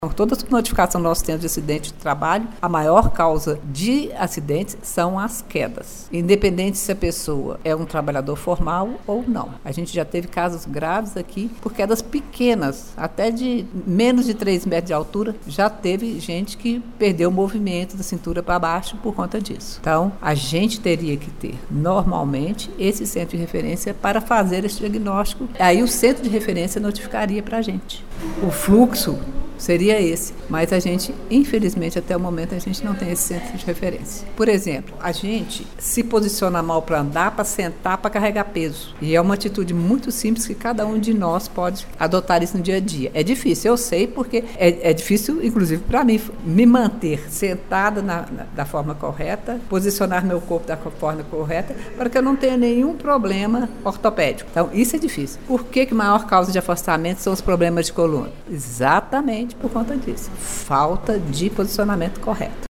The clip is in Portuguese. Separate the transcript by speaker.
Speaker 1: Toda a notificação que nós temos de acidente de trabalho, a maior causa de acidentes são as quedas, independente se a pessoa é um trabalhador formal ou não. A gente já teve casos graves aqui por quedas pequenas, até de menos de 3 metros de altura, já teve gente que perdeu o movimento da cintura para baixo por conta disso. Então, a gente teria que ter, normalmente, esse centro de referência para fazer esse diagnóstico. Aí o centro de referência notificaria para a gente. O fluxo seria esse, mas a gente, infelizmente, até o momento, a gente não tem esse centro de referência. Por exemplo, a gente se posiciona mal para andar, para sentar, para carregar peso. E é uma atitude muito simples que cada um de nós pode adotar isso no dia a dia. É difícil, eu sei, porque é difícil, inclusive, para mim, me manter sentada da forma correta, posicionar meu corpo da forma correta, para que eu não tenha nenhum problema ortopédico. Então, isso é difícil. Por que a maior causa de afastamento são os problemas de coluna? Exatamente por conta disso. Falta de posicionamento correto.